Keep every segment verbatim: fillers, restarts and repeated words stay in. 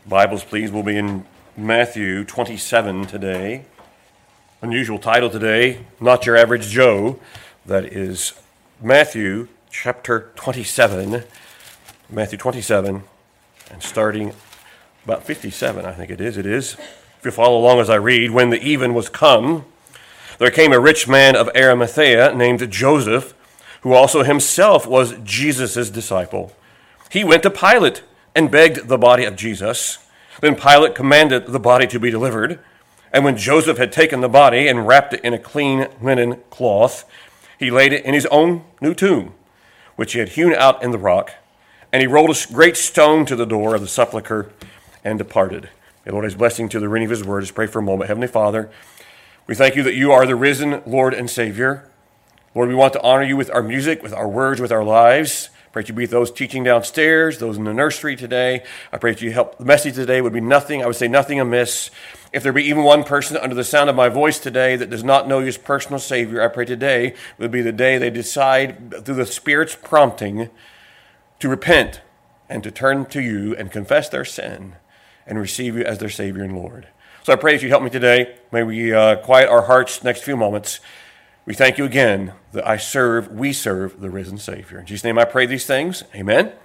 Bibles, please. We'll be in Matthew twenty-seven today. Unusual title today, Not Your Average Joe. That is Matthew chapter twenty-seven. Matthew twenty-seven, and starting about fifty-seven, I think it is. It is. If you follow along as I read, when the even was come, there came a rich man of Arimathea named Joseph, who also himself was Jesus' disciple. He went to Pilate and begged the body of Jesus. Then Pilate commanded the body to be delivered. And when Joseph had taken the body and wrapped it in a clean linen cloth, he laid it in his own new tomb, which he had hewn out in the rock. And he rolled a great stone to the door of the sepulchre and departed. May the Lord his blessing to the reading of his word. Let's pray for a moment. Heavenly Father, we thank you that you are the risen Lord and Savior. Lord, we want to honor you with our music, with our words, with our lives. Pray that you be with those teaching downstairs, those in the nursery today. I pray that you help. The message today would be nothing, I would say nothing amiss. If there be even one person under the sound of my voice today that does not know you as personal Savior, I pray today would be the day they decide through the Spirit's prompting to repent and to turn to you and confess their sin and receive you as their Savior and Lord. So I pray that you help me today. May we uh, quiet our hearts next few moments. We thank you again that I serve, we serve the risen Savior. In Jesus' name I pray these things. Amen.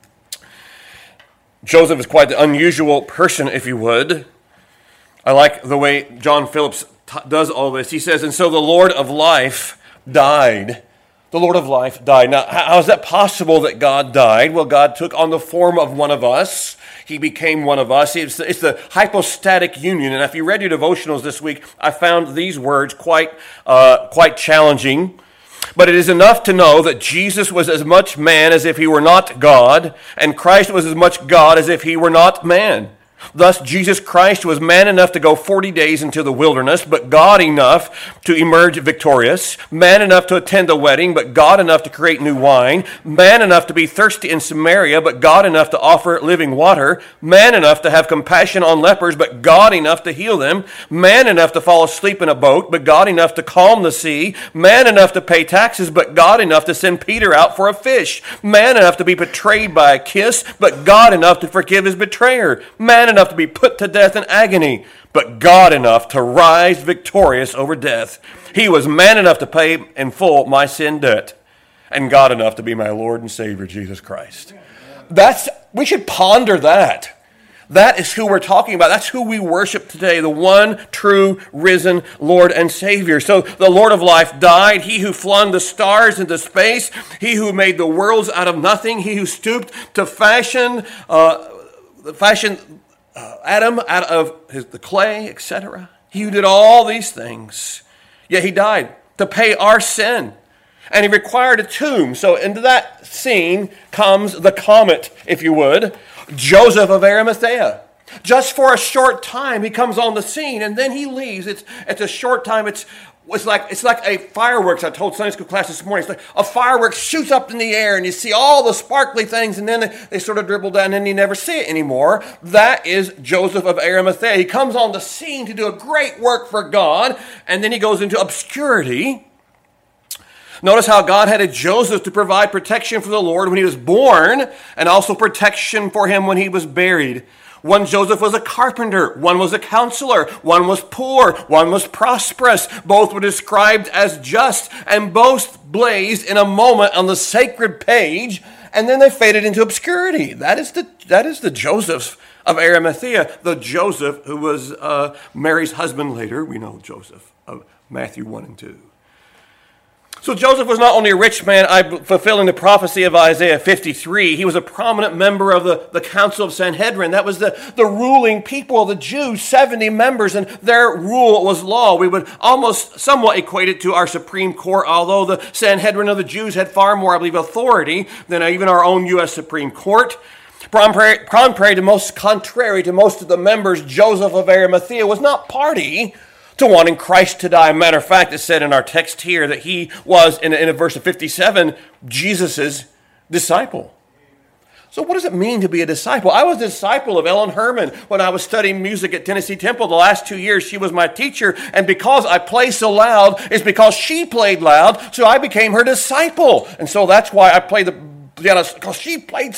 Joseph is quite the unusual person, if you would. I like the way John Phillips t- does all this. He says, and so the Lord of life died. The Lord of life died. Now, how is that possible that God died? Well, God took on the form of one of us. He became one of us. It's the, it's the hypostatic union. And if you read your devotionals this week, I found these words quite, uh, quite challenging. But it is enough to know that Jesus was as much man as if he were not God, and Christ was as much God as if he were not man. Thus, Jesus Christ was man enough to go forty days into the wilderness, but God enough to emerge victorious, man enough to attend a wedding, but God enough to create new wine, man enough to be thirsty in Samaria, but God enough to offer living water, man enough to have compassion on lepers, but God enough to heal them, man enough to fall asleep in a boat, but God enough to calm the sea, man enough to pay taxes, but God enough to send Peter out for a fish, man enough to be betrayed by a kiss, but God enough to forgive his betrayer, man enough to be put to death in agony, but God enough to rise victorious over death. He was man enough to pay in full my sin debt, and God enough to be my Lord and Savior, Jesus Christ. That's, we should ponder that. That is who we're talking about. That's who we worship today, the one true risen Lord and Savior. So the Lord of life died, he who flung the stars into space, he who made the worlds out of nothing, he who stooped to fashion, uh, fashion Uh, Adam out of his, the clay, et cetera. He who did all these things. Yet he died to pay our sin. And he required a tomb. So into that scene comes the comet, if you would, Joseph of Arimathea. Just for a short time, he comes on the scene, and then he leaves. It's, it's a short time. It's It's like it's like a fireworks. I told Sunday school class this morning. It's like a fireworks shoots up in the air, and you see all the sparkly things, and then they, they sort of dribble down, and you never see it anymore. That is Joseph of Arimathea. He comes on the scene to do a great work for God, and then he goes into obscurity. Notice how God had a Joseph to provide protection for the Lord when he was born, and also protection for him when he was buried. One Joseph was a carpenter, one was a counselor, one was poor, one was prosperous. Both were described as just, and both blazed in a moment on the sacred page, and then they faded into obscurity. That is the that is the Joseph of Arimathea, the Joseph who was uh, Mary's husband later. We know Joseph of Matthew one and two. So Joseph was not only a rich man, fulfilling the prophecy of Isaiah fifty-three, he was a prominent member of the, the Council of Sanhedrin. That was the, the ruling people of the Jews, seventy members, and their rule was law. We would almost somewhat equate it to our Supreme Court, although the Sanhedrin of the Jews had far more, I believe, authority than even our own U S Supreme Court. Contrary, contrary to most, contrary to most of the members, Joseph of Arimathea was not party to wanting Christ to die. Matter of fact, it said in our text here that he was, in, in a verse of fifty-seven, Jesus' disciple. So what does it mean to be a disciple? I was a disciple of Ellen Herman when I was studying music at Tennessee Temple. The last two years, she was my teacher. And because I play so loud, it's because she played loud, so I became her disciple. And so that's why I play the piano, because she played so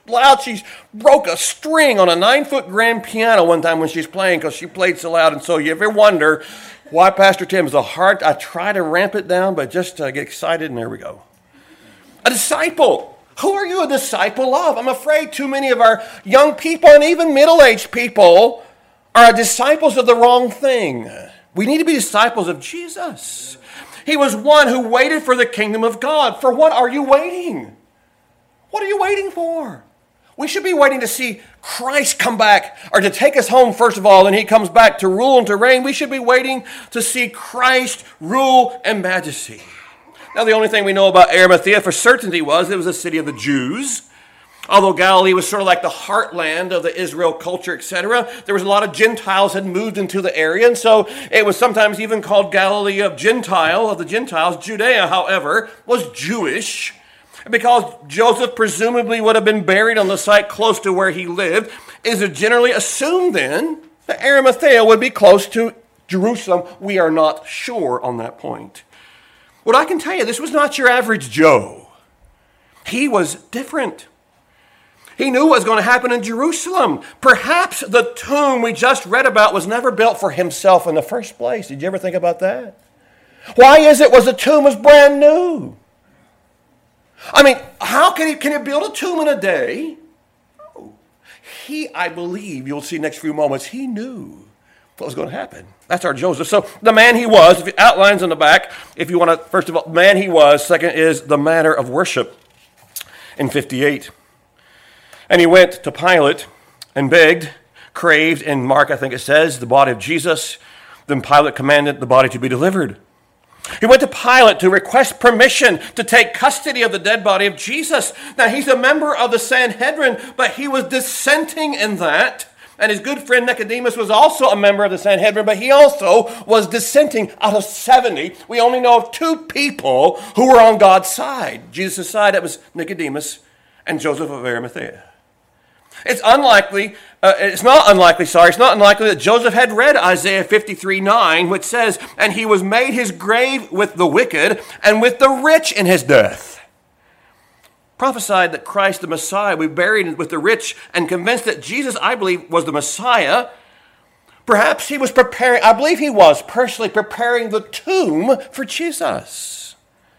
loud she broke a string on a nine-foot grand piano one time when she's playing because she played so loud. And so you ever wonder why Pastor Tim is a hard, I try to ramp it down, but just uh, get excited, and there we go. A disciple. Who are you a disciple of? I'm afraid too many of our young people and even middle-aged people are disciples of the wrong thing. We need to be disciples of Jesus. He was one who waited for the kingdom of God. For what are you waiting? What are you waiting for? We should be waiting to see Christ come back, or to take us home first of all, and he comes back to rule and to reign. We should be waiting to see Christ rule and majesty. Now, the only thing we know about Arimathea for certainty was it was a city of the Jews. Although Galilee was sort of like the heartland of the Israel culture, et cetera, there was a lot of Gentiles had moved into the area, and so it was sometimes even called Galilee of Gentile, of the Gentiles. Judea, however, was Jewish, because Joseph presumably would have been buried on the site close to where he lived. Is it generally assumed then that Arimathea would be close to Jerusalem? We are not sure on that point. What I can tell you, this was not your average Joe. He was different. He knew what was going to happen in Jerusalem. Perhaps the tomb we just read about was never built for himself in the first place. Did you ever think about that? Why is it was the tomb was brand new? I mean, how can he, can he build a tomb in a day? He, I believe, you'll see next few moments, he knew what was going to happen. That's our Joseph. So the man he was, if it outlines on the back, if you want to, first of all, man he was. Second is the manner of worship in fifty-eight. And he went to Pilate and begged, craved, in Mark I think it says, the body of Jesus. Then Pilate commanded the body to be delivered. He went to Pilate to request permission to take custody of the dead body of Jesus. Now he's a member of the Sanhedrin, but he was dissenting in that. And his good friend Nicodemus was also a member of the Sanhedrin, but he also was dissenting. Out of seventy, we only know of two people who were on God's side. Jesus' side, that was Nicodemus and Joseph of Arimathea. It's unlikely, uh, it's not unlikely, sorry, it's not unlikely that Joseph had read Isaiah fifty-three nine, which says, and he was made his grave with the wicked and with the rich in his death. Prophesied that Christ the Messiah would be buried with the rich, and convinced that Jesus, I believe, was the Messiah. Perhaps he was preparing, I believe he was personally preparing the tomb for Jesus.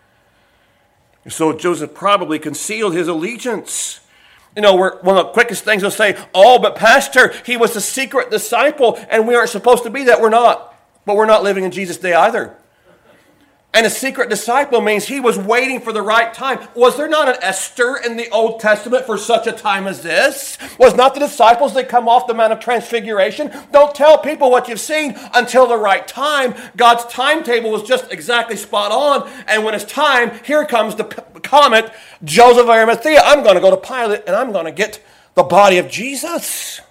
So Joseph probably concealed his allegiance. You know, we're, one of the quickest things they'll say, oh, but Pastor, he was a secret disciple, and we aren't supposed to be that. We're not. But we're not living in Jesus' day either. And a secret disciple means he was waiting for the right time. Was there not an Esther in the Old Testament for such a time as this? Was not the disciples that come off the Mount of Transfiguration? Don't tell people what you've seen until the right time. God's timetable was just exactly spot on. And when it's time, here comes the comet, Joseph of Arimathea. I'm going to go to Pilate and I'm going to get the body of Jesus.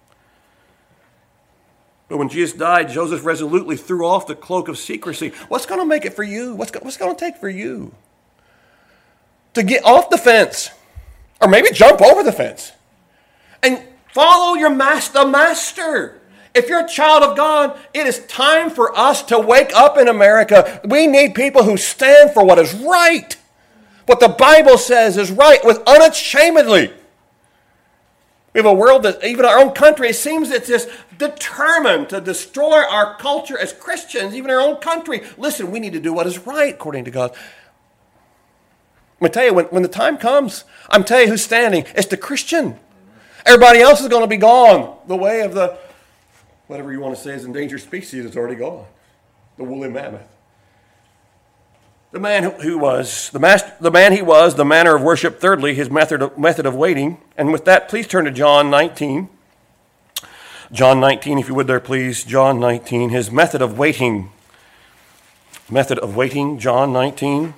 But when Jesus died, Joseph resolutely threw off the cloak of secrecy. What's going to make it for you? What's, what's going to take for you? To get off the fence, or maybe jump over the fence, and follow your master, the master. If you're a child of God, it is time for us to wake up in America. We need people who stand for what is right. What the Bible says is right, with unashamedly. We have a world that, even our own country, it seems it's just determined to destroy our culture as Christians, even our own country. Listen, we need to do what is right according to God. I'm going to tell you, when, when the time comes, I'm telling you who's standing. It's the Christian. Everybody else is going to be gone. The way of the, whatever you want to say is endangered species is already gone. The woolly mammoth. The man who, who was, the, master, the man he was, the manner of worship. Thirdly, his method of, method of waiting. And with that, please turn to John nineteen. John nineteen, if you would there, please. John nineteen, his method of waiting. Method of waiting, John nineteen.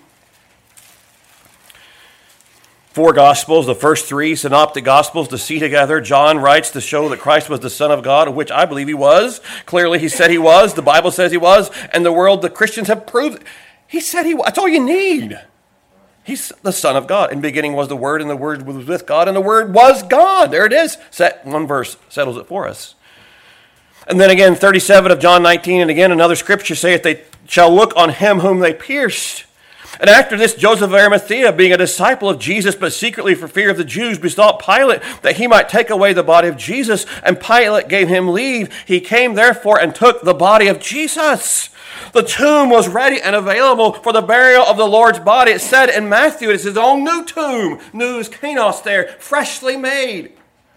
Four Gospels, the first three synoptic Gospels to see together. John writes to show that Christ was the Son of God, which I believe he was. Clearly, he said he was. The Bible says he was. And the world, the Christians have proved it. He said he was. That's all you need. He's the Son of God. In the beginning was the Word, and the Word was with God, and the Word was God. There it is. Set, one verse settles it for us. And then again, thirty-seven of John nineteen, and again another scripture saith, they shall look on him whom they pierced. And after this, Joseph of Arimathea, being a disciple of Jesus, but secretly for fear of the Jews, besought Pilate that he might take away the body of Jesus. And Pilate gave him leave. He came therefore and took the body of Jesus. The tomb was ready and available for the burial of the Lord's body. It said in Matthew, it's his own new tomb. New is kainos there, freshly made.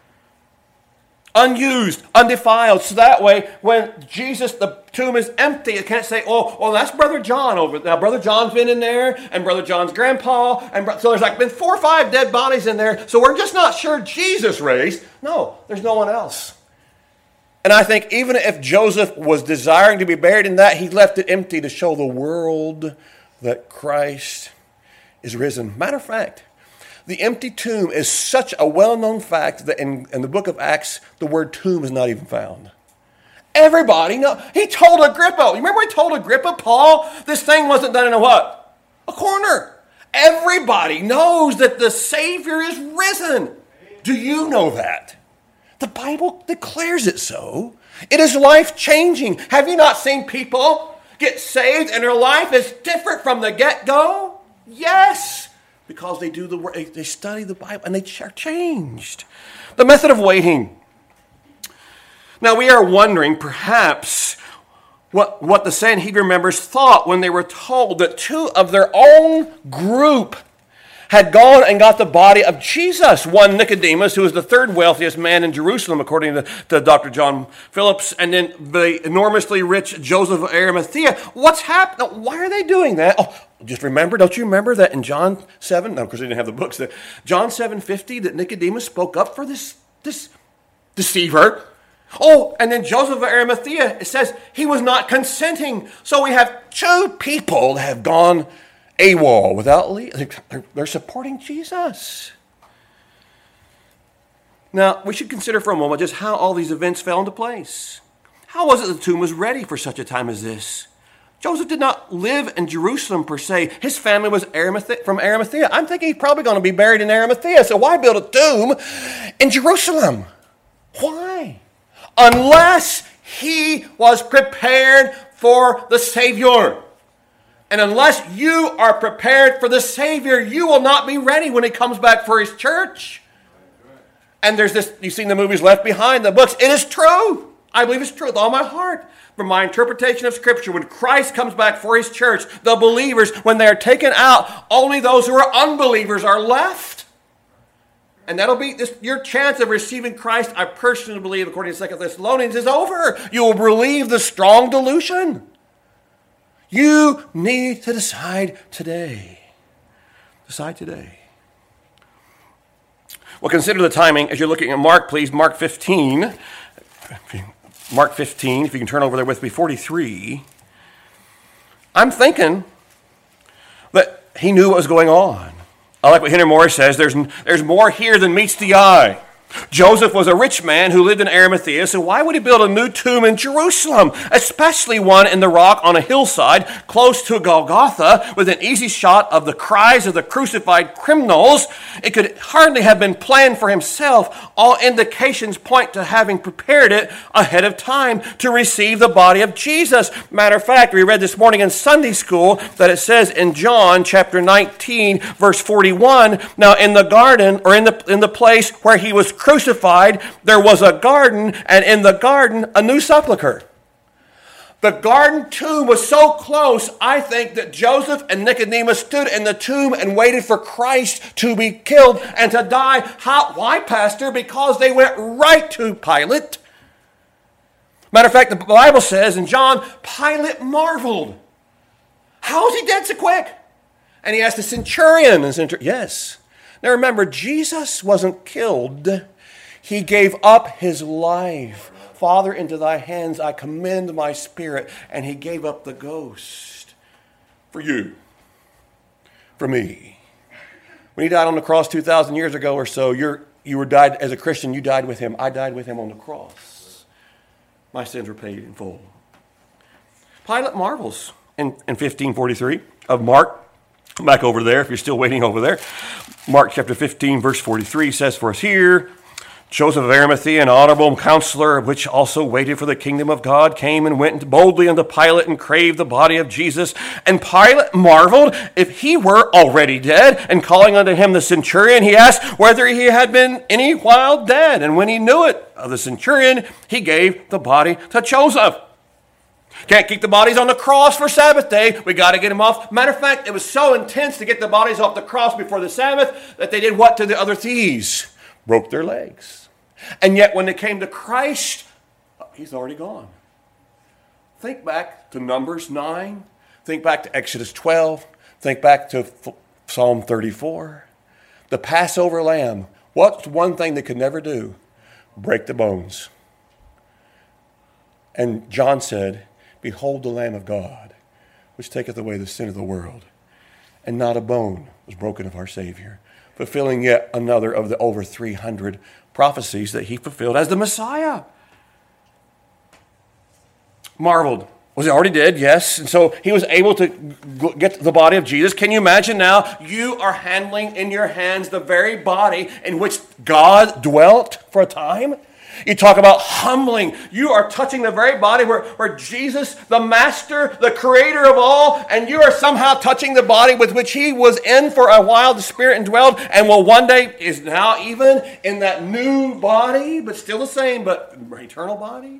Unused, undefiled. So that way, when Jesus, the tomb is empty, it can't say, oh, well, that's Brother John over there. Now, Brother John's been in there, and Brother John's grandpa, and bro- so there's like been four or five dead bodies in there, so we're just not sure Jesus raised. No, there's no one else. And I think even if Joseph was desiring to be buried in that, he left it empty to show the world that Christ is risen. Matter of fact, the empty tomb is such a well-known fact that in, in the book of Acts, the word tomb is not even found. Everybody knows. He told Agrippa. You remember he told Agrippa, Paul, this thing wasn't done in a what? A corner. Everybody knows that the Savior is risen. Do you know that? The Bible declares it so. It is life-changing. Have you not seen people get saved and their life is different from the get-go? Yes. Because they do the work, they study the Bible, and they are changed. The method of waiting. Now we are wondering, perhaps, what, what the Sanhedrin members thought when they were told that two of their own group had gone and got the body of Jesus. One, Nicodemus, who was the third wealthiest man in Jerusalem, according to, to Doctor John Phillips, and then the enormously rich Joseph of Arimathea. What's happening? Why are they doing that? Oh, just remember, don't you remember that in John seven, no, of course they didn't have the books, that John seven fifty, that Nicodemus spoke up for this, this deceiver? Oh, and then Joseph of Arimathea, it says he was not consenting. So we have two people that have gone AWOL without leave. They're, they're supporting Jesus. Now, we should consider for a moment just how all these events fell into place. How was it the tomb was ready for such a time as this? Joseph did not live in Jerusalem per se. His family was Arimathe- from Arimathea. I'm thinking he's probably going to be buried in Arimathea. So why build a tomb in Jerusalem? Why? Unless he was prepared for the Savior. And unless you are prepared for the Savior, you will not be ready when he comes back for his church. And there's this, you've seen the movies Left Behind, the books. It is true. I believe it's true with all my heart. From my interpretation of Scripture, when Christ comes back for his church, the believers, when they are taken out, only those who are unbelievers are left. And that'll be this, your chance of receiving Christ, I personally believe, according to Second Thessalonians, is over. You will relieve the strong delusion. You need to decide today. Decide today. Well, consider the timing as you're looking at Mark, please. Mark fifteen. Mark fifteen, if you can turn over there with me, forty-three. I'm thinking that he knew what was going on. I like what Henry Morris says, there's, there's more here than meets the eye. Joseph was a rich man who lived in Arimathea, so why would he build a new tomb in Jerusalem, especially one in the rock on a hillside close to Golgotha with an easy shot of the cries of the crucified criminals? It could hardly have been planned for himself. All indications point to having prepared it ahead of time to receive the body of Jesus. Matter of fact, we read this morning in Sunday school that it says in John chapter nineteen, verse forty-one, now in the garden, or in the in the place where he was crucified, there was a garden, and in the garden, a new sepulchre. The garden tomb was so close, I think, that Joseph and Nicodemus stood in the tomb and waited for Christ to be killed and to die. How? Why, Pastor? Because they went right to Pilate. Matter of fact, the Bible says in John, Pilate marveled. How is he dead so quick? And he asked the centurion. And the centurion, yes. Now remember, Jesus wasn't killed. He gave up his life. Father, into thy hands I commend my spirit. And he gave up the ghost for you, for me. When he died on the cross two thousand years ago or so, you're, you were died as a Christian, you died with him. I died with him on the cross. My sins were paid in full. Pilate marvels in, in fifteen forty-three of Mark. Come back over there if you're still waiting over there. Mark chapter fifteen, verse forty-three says for us here, Joseph of Arimathea, an honorable counselor, which also waited for the kingdom of God, came and went boldly unto Pilate and craved the body of Jesus. And Pilate marveled if he were already dead. And calling unto him the centurion, he asked whether he had been any while dead. And when he knew it of the centurion, he gave the body to Joseph. Can't keep the bodies on the cross for Sabbath day. We got to get them off. Matter of fact, it was so intense to get the bodies off the cross before the Sabbath that they did what to the other thieves? Broke their legs. And yet when they came to Christ, he's already gone. Think back to Numbers nine. Think back to Exodus twelve. Think back to Psalm thirty-four. The Passover lamb. What's one thing they could never do? Break the bones. And John said, behold the Lamb of God, which taketh away the sin of the world. And not a bone was broken of our Savior, fulfilling yet another of the over three hundred prophecies that he fulfilled as the Messiah. Marveled. Was he already dead? Yes. And so he was able to get the body of Jesus. Can you imagine now? You are handling in your hands the very body in which God dwelt for a time. You talk about humbling. You are touching the very body where, where Jesus, the master, the creator of all, and you are somehow touching the body with which he was in for a while, the Spirit indwelled, and will one day is now even in that new body, but still the same, but eternal body.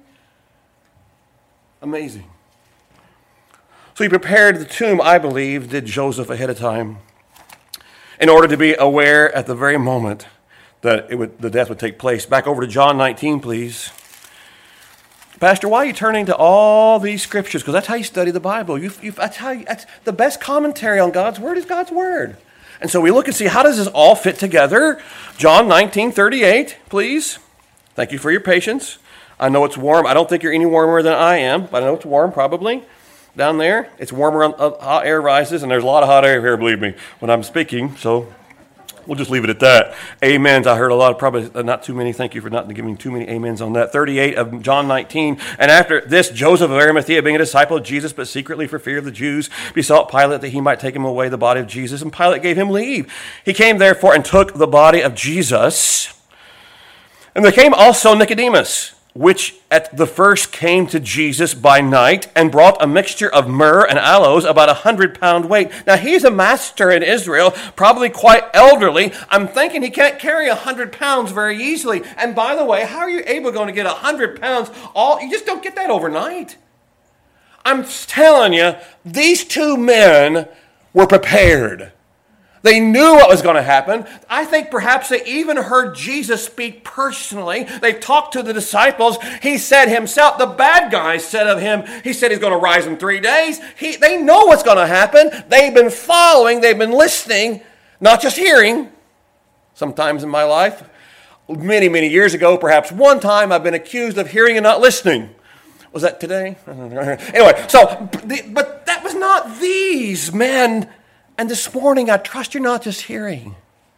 Amazing. So he prepared the tomb, I believe, did Joseph ahead of time, in order to be aware at the very moment that it would, the death would take place. Back over to John nineteen, please. Pastor, why are you turning to all these scriptures? Because that's how you study the Bible. You, you, that's, how you, that's the best commentary on God's Word is God's Word. And so we look and see, how does this all fit together? John nineteen thirty-eight, please. Thank you for your patience. I know it's warm. I don't think you're any warmer than I am, but I know it's warm probably. Down there, it's warmer, uh, hot air rises, and there's a lot of hot air here, believe me, when I'm speaking, so we'll just leave it at that. Amens. I heard a lot, probably not too many. Thank you for not giving too many amens on that. thirty-eight of John nineteen. And after this, Joseph of Arimathea, being a disciple of Jesus, but secretly for fear of the Jews, besought Pilate that he might take him away the body of Jesus. And Pilate gave him leave. He came therefore and took the body of Jesus. And there came also Nicodemus, which at the first came to Jesus by night and brought a mixture of myrrh and aloes, about a hundred pound weight. Now he's a master in Israel, probably quite elderly. I'm thinking he can't carry a hundred pounds very easily. And by the way, how are you able going to get a hundred pounds? All you just don't get that overnight. I'm telling you, these two men were prepared. They knew what was going to happen. I think perhaps they even heard Jesus speak personally. They talked to the disciples. He said himself, the bad guys said of him, he said he's going to rise in three days. He, they know what's going to happen. They've been following. They've been listening, not just hearing. Sometimes in my life, many, many years ago, perhaps one time, I've been accused of hearing and not listening. Was that today? Anyway, so, but that was not these men. And this morning, I trust you're not just hearing.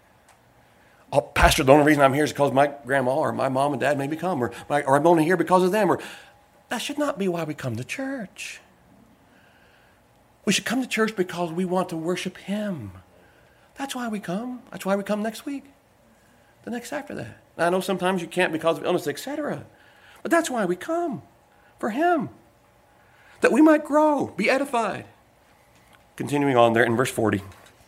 Oh, Pastor, the only reason I'm here is because my grandma or my mom and dad made me come, or, my, or I'm only here because of them. Or that should not be why we come to church. We should come to church because we want to worship Him. That's why we come. That's why we come next week. The next after that. Now, I know sometimes you can't because of illness, et cetera. But that's why we come. For Him. That we might grow, be edified. Continuing on there in verse forty.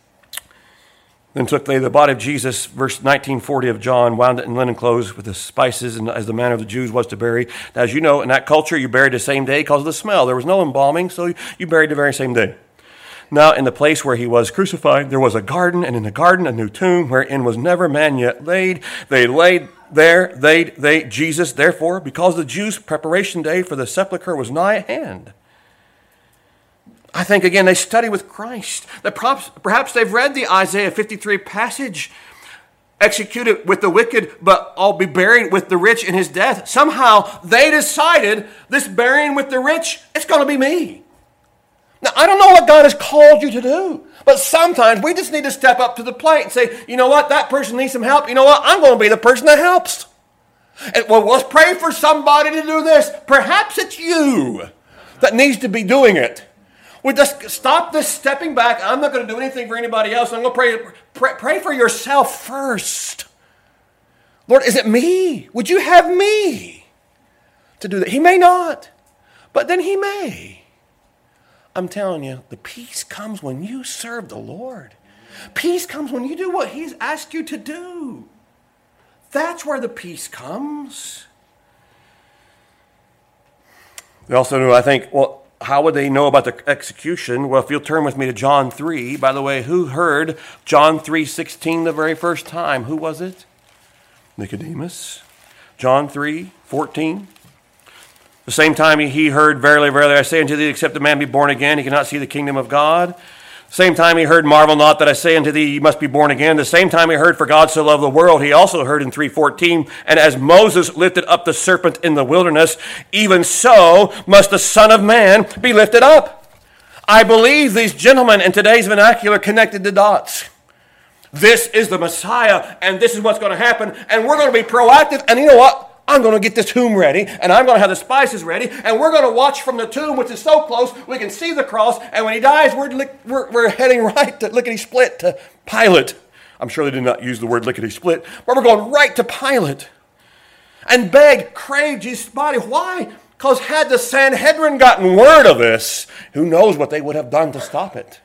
Then took they the body of Jesus, verse nineteen forty of John, wound it in linen clothes with the spices, and as the manner of the Jews was to bury. Now, as you know, in that culture, you buried the same day because of the smell. There was no embalming, so you buried the very same day. Now, in the place where he was crucified, there was a garden, and in the garden a new tomb, wherein was never man yet laid. They laid there, they, they, Jesus, therefore, because the Jews' preparation day for the sepulchre was nigh at hand. I think, again, they study with Christ. That perhaps, perhaps they've read the Isaiah fifty-three passage, executed with the wicked, but I'll be buried with the rich in his death. Somehow they decided this burying with the rich, it's going to be me. Now, I don't know what God has called you to do, but sometimes we just need to step up to the plate and say, you know what, that person needs some help. You know what, I'm going to be the person that helps. And, well, let's pray for somebody to do this. Perhaps it's you that needs to be doing it. We just stop this stepping back. I'm not going to do anything for anybody else. I'm going to pray, pray, pray for yourself first. Lord, is it me? Would you have me to do that? He may not, but then he may. I'm telling you, the peace comes when you serve the Lord. Peace comes when you do what he's asked you to do. That's where the peace comes. They also knew, I think, well, how would they know about the execution? Well, if you'll turn with me to John three. By the way, who heard John three sixteen the very first time? Who was it? Nicodemus. John three fourteen. The same time he heard, verily, verily, I say unto thee, except a man be born again, he cannot see the kingdom of God. The same time he heard, marvel not that I say unto thee, you must be born again. The same time he heard, for God so loved the world, he also heard in three fourteen, and as Moses lifted up the serpent in the wilderness, even so must the Son of Man be lifted up. I believe these gentlemen in today's vernacular connected the dots. This is the Messiah, and this is what's going to happen, and we're going to be proactive, and you know what? I'm going to get this tomb ready, and I'm going to have the spices ready, and we're going to watch from the tomb, which is so close, we can see the cross, and when he dies, we're, we're, we're heading right to lickety-split to Pilate. I'm sure they did not use the word lickety-split, but we're going right to Pilate and beg, crave Jesus' body. Why? Because had the Sanhedrin gotten word of this, who knows what they would have done to stop it.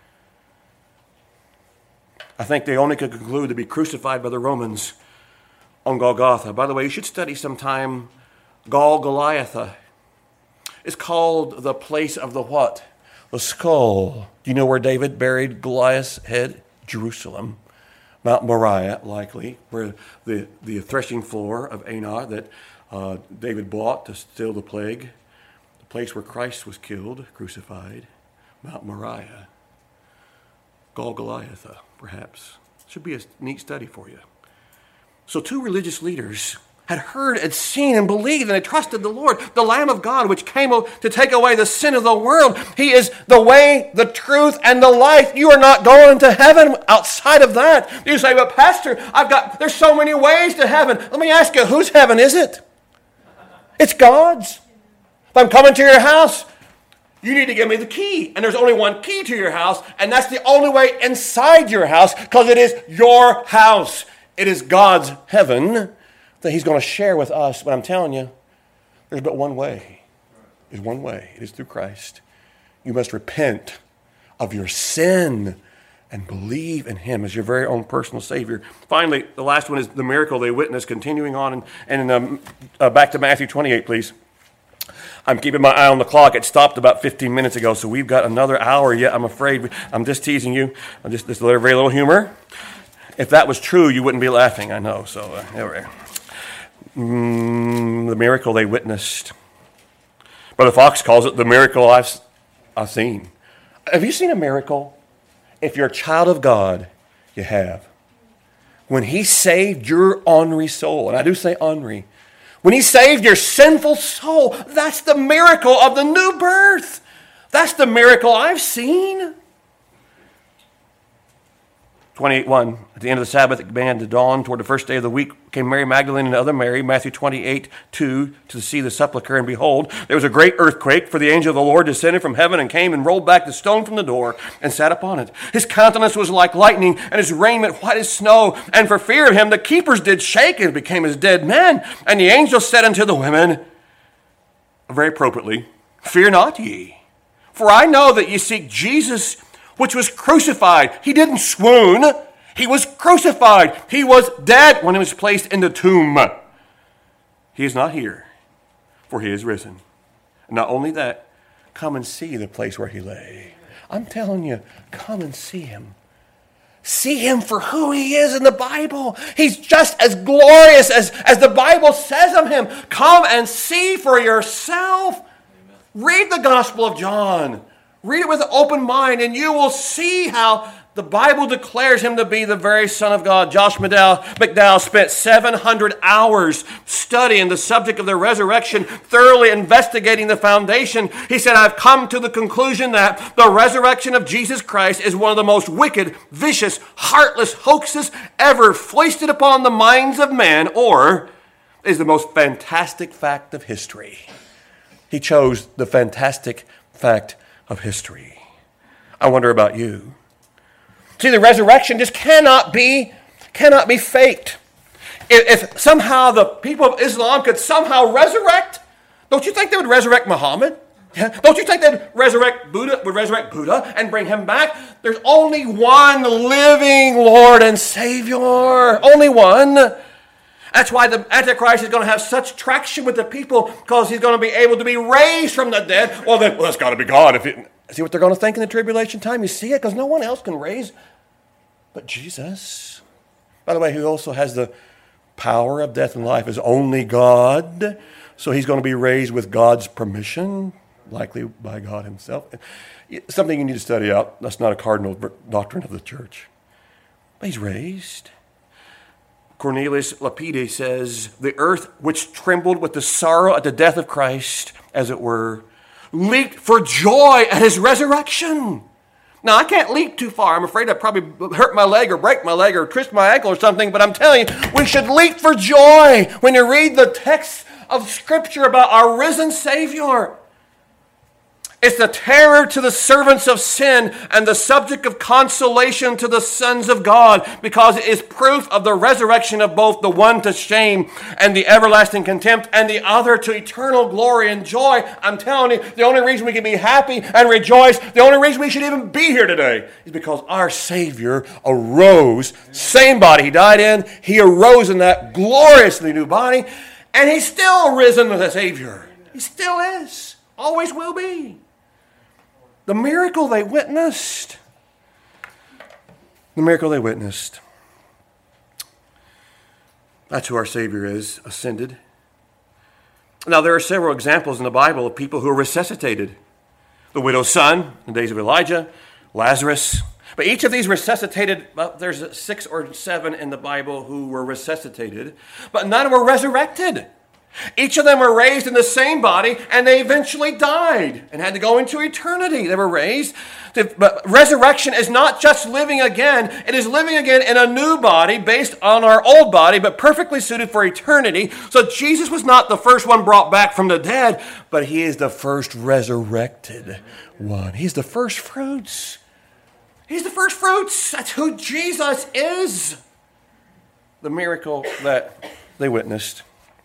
I think they only could conclude to be crucified by the Romans on Golgotha. By the way, you should study sometime Golgotha. It's called the place of the what? The skull. Do you know where David buried Goliath's head? Jerusalem. Mount Moriah, likely, where the, the threshing floor of Anah that uh, David bought to still the plague. The place where Christ was killed, crucified. Mount Moriah. Golgotha, perhaps. Should be a neat study for you. So two religious leaders had heard and seen and believed and they trusted the Lord, the Lamb of God, which came to take away the sin of the world. He is the way, the truth, and the life. You are not going to heaven outside of that. You say, but Pastor, I've got, there's so many ways to heaven. Let me ask you, whose heaven is it? It's God's. If I'm coming to your house, you need to give me the key. And there's only one key to your house, and that's the only way inside your house because it is your house. It is God's heaven that he's going to share with us. But I'm telling you, there's but one way. There's one way. It is through Christ. You must repent of your sin and believe in him as your very own personal Savior. Finally, the last one is the miracle they witnessed, continuing on. And, and um, uh, back to Matthew twenty-eight, please. I'm keeping my eye on the clock. It stopped about fifteen minutes ago, so we've got another hour yet. I'm afraid. I'm just teasing you. I'm just, just a very little humor. If that was true, you wouldn't be laughing, I know. So, uh, anyway. Mm, the miracle they witnessed. Brother Fox calls it the miracle I've, I've seen. Have you seen a miracle? If you're a child of God, you have. When he saved your ornery soul, and I do say ornery, when he saved your sinful soul, that's the miracle of the new birth. That's the miracle I've seen. twenty-eight one, at the end of the Sabbath, it began to dawn. Toward the first day of the week came Mary Magdalene and other Mary, Matthew twenty-eight two, to see the sepulchre. And behold, there was a great earthquake, for the angel of the Lord descended from heaven and came and rolled back the stone from the door and sat upon it. His countenance was like lightning, and his raiment white as snow. And for fear of him, the keepers did shake and became as dead men. And the angel said unto the women, very appropriately, fear not ye, for I know that ye seek Jesus, which was crucified. He didn't swoon. He was crucified. He was dead when he was placed in the tomb. He is not here, for he is risen. And not only that, come and see the place where he lay. I'm telling you, come and see him. See him for who he is in the Bible. He's just as glorious as, as the Bible says of him. Come and see for yourself. Read the Gospel of John. Read it with an open mind, and you will see how the Bible declares him to be the very Son of God. Josh McDowell, McDowell spent seven hundred hours studying the subject of the resurrection, thoroughly investigating the foundation. He said, I've come to the conclusion that the resurrection of Jesus Christ is one of the most wicked, vicious, heartless hoaxes ever foisted upon the minds of man, or is the most fantastic fact of history. He chose the fantastic fact of history. I wonder about you. See, the resurrection just cannot be, cannot be faked. If, if somehow the people of Islam could somehow resurrect, don't you think they would resurrect Muhammad? Yeah. Don't you think they'd resurrect Buddha, would resurrect Buddha and bring him back? There's only one living Lord and Savior. Only one. That's why the Antichrist is going to have such traction with the people, because he's going to be able to be raised from the dead. Well, then, well, that's got to be God. If it, see what they're going to think in the tribulation time? You see it? Because no one else can raise but Jesus. By the way, who also has the power of death and life is only God. So he's going to be raised with God's permission, likely by God himself. Something you need to study out. That's not a cardinal doctrine of the church. But he's raised. Cornelius Lapide says, the earth which trembled with the sorrow at the death of Christ, as it were, leaped for joy at his resurrection. Now, I can't leap too far. I'm afraid I'd probably hurt my leg or break my leg or twist my ankle or something, but I'm telling you, we should leap for joy when you read the text of Scripture about our risen Savior. It's the terror to the servants of sin and the subject of consolation to the sons of God, because it is proof of the resurrection of both the one to shame and the everlasting contempt, and the other to eternal glory and joy. I'm telling you, the only reason we can be happy and rejoice, the only reason we should even be here today, is because our Savior arose. Same body he died in, he arose in that gloriously new body, and he's still risen as a Savior. He still is. Always will be. The miracle they witnessed. The miracle they witnessed. That's who our Savior is, ascended. Now, there are several examples in the Bible of people who are resuscitated. The widow's son, in the days of Elijah, Lazarus. But each of these resuscitated, well, there's six or seven in the Bible who were resuscitated, but none were resurrected. Each of them were raised in the same body, and they eventually died and had to go into eternity. They were raised. To, but resurrection is not just living again. It is living again in a new body based on our old body, but perfectly suited for eternity. So Jesus was not the first one brought back from the dead, but he is the first resurrected one. He's the first fruits. He's the first fruits. That's who Jesus is. The miracle that they witnessed.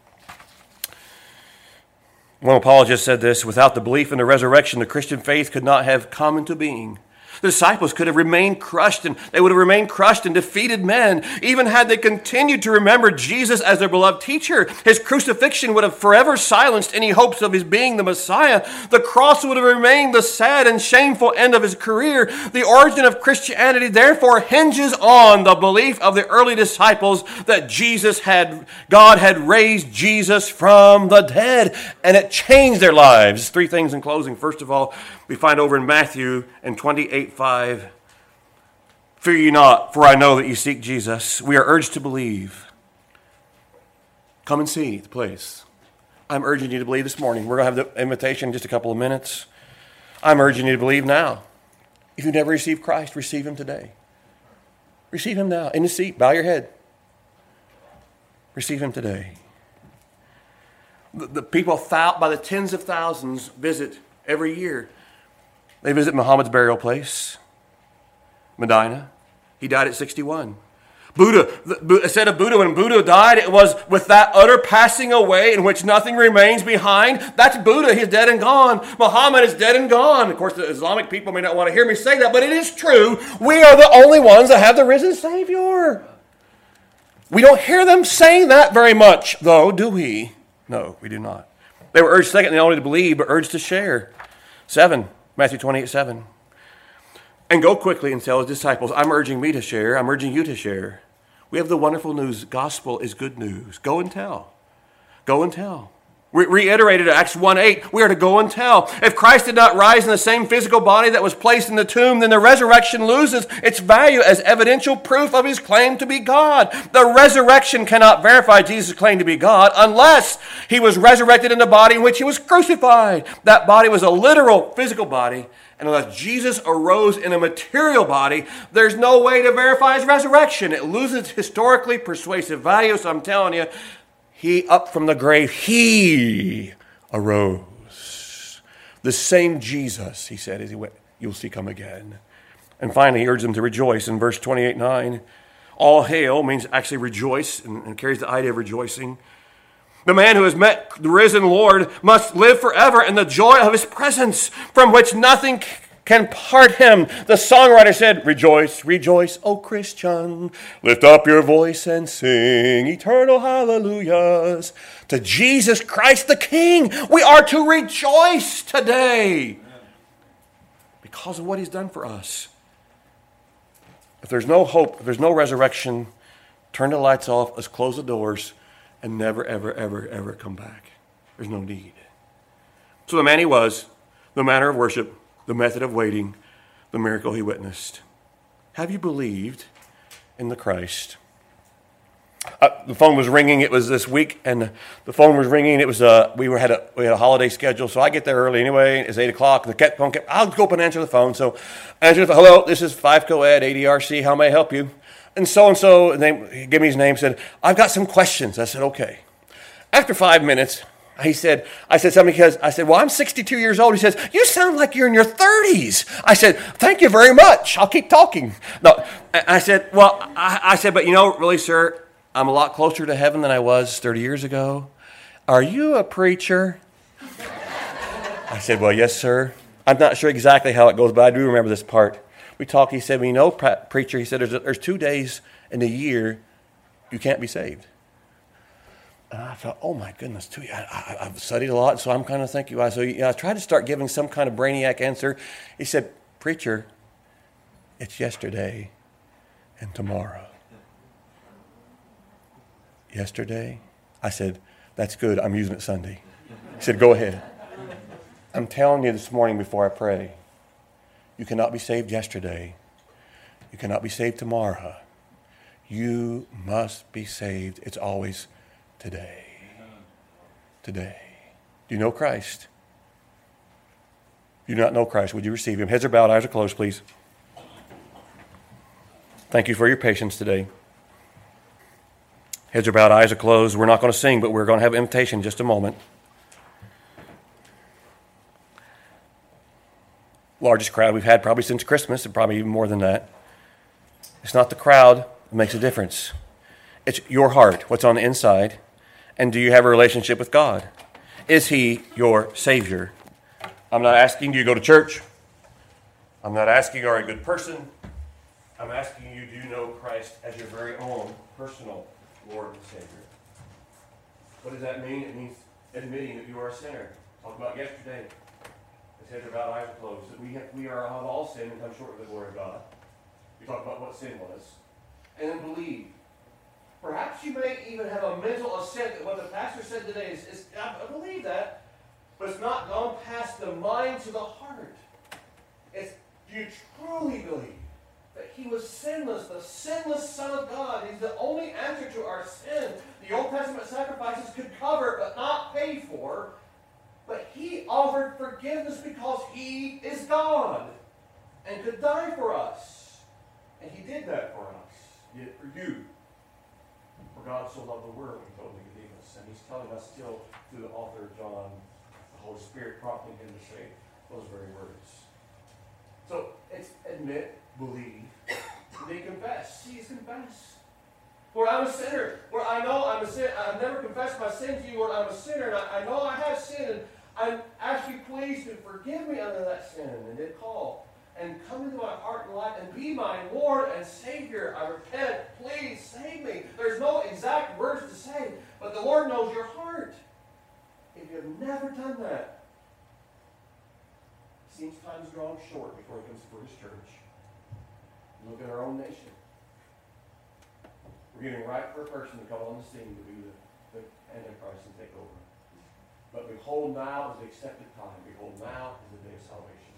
One apologist said this: without the belief in the resurrection, the Christian faith could not have come into being. The disciples could have remained crushed, and they would have remained crushed and defeated men, even had they continued to remember Jesus as their beloved teacher. His crucifixion would have forever silenced any hopes of his being the Messiah. The cross would have remained the sad and shameful end of his career. The origin of Christianity, therefore, hinges on the belief of the early disciples that Jesus had, God had raised Jesus from the dead, and it changed their lives. Three things in closing. First of all, we find over in Matthew and twenty-eight five, fear ye not, for I know that ye seek Jesus. We are urged to believe. Come and see the place. I'm urging you to believe this morning. We're going to have the invitation in just a couple of minutes. I'm urging you to believe now. If you've never received Christ, receive him today. Receive him now. In the seat, bow your head. Receive him today. The, the people by the tens of thousands visit every year. They visit Muhammad's burial place, Medina. He died at sixty-one. Buddha, it said of Buddha, when Buddha died, it was with that utter passing away in which nothing remains behind. That's Buddha. He's dead and gone. Muhammad is dead and gone. Of course, the Islamic people may not want to hear me say that, but it is true. We are the only ones that have the risen Savior. We don't hear them saying that very much, though, do we? No, we do not. They were urged, secondly, not only to believe, but urged to share. Seven. Matthew twenty-eight seven. And go quickly and tell his disciples, I'm urging me to share. I'm urging you to share. We have the wonderful news. Gospel is good news. Go and tell. Go and tell. Re- reiterated Acts one eight. We are to go and tell. If Christ did not rise in the same physical body that was placed in the tomb, then the resurrection loses its value as evidential proof of his claim to be God. The resurrection cannot verify Jesus' claim to be God unless he was resurrected in the body in which he was crucified. That body was a literal physical body. And unless Jesus arose in a material body, there's no way to verify his resurrection. It loses historically persuasive value. So I'm telling you, he up from the grave, he arose. The same Jesus, he said, as he went, you'll see come again. And finally, he urged them to rejoice in verse twenty-eight nine. all hail means actually rejoice and, and carries the idea of rejoicing. The man who has met the risen Lord must live forever in the joy of his presence, from which nothing can part him. The songwriter said, rejoice, rejoice, O Christian. Lift up your voice and sing eternal hallelujahs to Jesus Christ the King. We are to rejoice today because of what he's done for us. If there's no hope, if there's no resurrection, turn the lights off, let's close the doors, and never, ever, ever, ever come back. There's no need. So the man he was, the manner of worship, the method of waiting, the miracle he witnessed. Have you believed in the Christ? Uh, the phone was ringing. It was this week, and the phone was ringing. It was uh, we were had a we had a holiday schedule, so I get there early anyway. It's eight o'clock. The kept, phone kept. I'll go up and answer the phone. So, I answered the phone. Hello, this is Five Co-Ed A D R C. How may I help you? And so and so, they gave me his name. Said I've got some questions. I said okay. After five minutes. He said, I said something because I said, well, I'm sixty-two years old. He says, you sound like you're in your thirties. I said, thank you very much. I'll keep talking. No, I said, well, I, I said, but you know, really, sir, I'm a lot closer to heaven than I was thirty years ago. Are you a preacher? I said, well, yes, sir. I'm not sure exactly how it goes, but I do remember this part. We talked. He said, well, you know, preacher, he said, there's, there's two days in a year you can't be saved. And I thought, oh my goodness, too. I, I, I've studied a lot, so I'm kind of thinking. So you know, I tried to start giving some kind of brainiac answer. He said, preacher, it's yesterday and tomorrow. Yesterday? I said, that's good. I'm using it Sunday. He said, go ahead. I'm telling you this morning before I pray, you cannot be saved yesterday. You cannot be saved tomorrow. You must be saved. It's always today. Today. Do you know Christ? If you do not know Christ, would you receive him? Heads are bowed, eyes are closed, please. Thank you for your patience today. Heads are bowed, eyes are closed. We're not going to sing, but we're going to have an invitation in just a moment. Largest crowd we've had probably since Christmas, and probably even more than that. It's not the crowd that makes a difference. It's your heart, what's on the inside. And do you have a relationship with God? Is he your Savior? I'm not asking you to go to church. I'm not asking, are you a good person? I'm asking you, do you know Christ as your very own personal Lord and Savior? What does that mean? It means admitting that you are a sinner. Talked about yesterday. As heads are bowed, eyes are closed. That we have, we are have all sinned and come short of the glory of God. We talked about what sin was. And then believe. Perhaps you may even have a mental assent that what the pastor said today is, is I believe that, but it's not gone past the mind to the heart. It's, do you truly believe that he was sinless, the sinless Son of God? He's the only answer to our sin. The Old Testament sacrifices could cover but not pay for, but he offered forgiveness because he is God and could die for us. And he did that for us. He did it for you. For God so loved the world, he told Nicodemus. And he's telling us still through the author of John, the Holy Spirit prompting him to say those very words. So it's admit, believe, and then confess. See, it's confess. Lord, I'm a sinner. Lord, I know I'm a sinner. I've never confessed my sin to you. Lord, I'm a sinner. And I, I know I have sinned. And I'm asking you please to forgive me under that sin. And then call and come into my heart and life and be my Lord and Savior. I repent. Please save me. There's no exact words to say, but the Lord knows your heart. If you have never done that, it seems time's drawn short before he comes for his church. Look at our own nation. We're getting right for a person to come on the scene to be the, the Antichrist and take over. But behold, now is the accepted time. Behold, now is the day of salvation.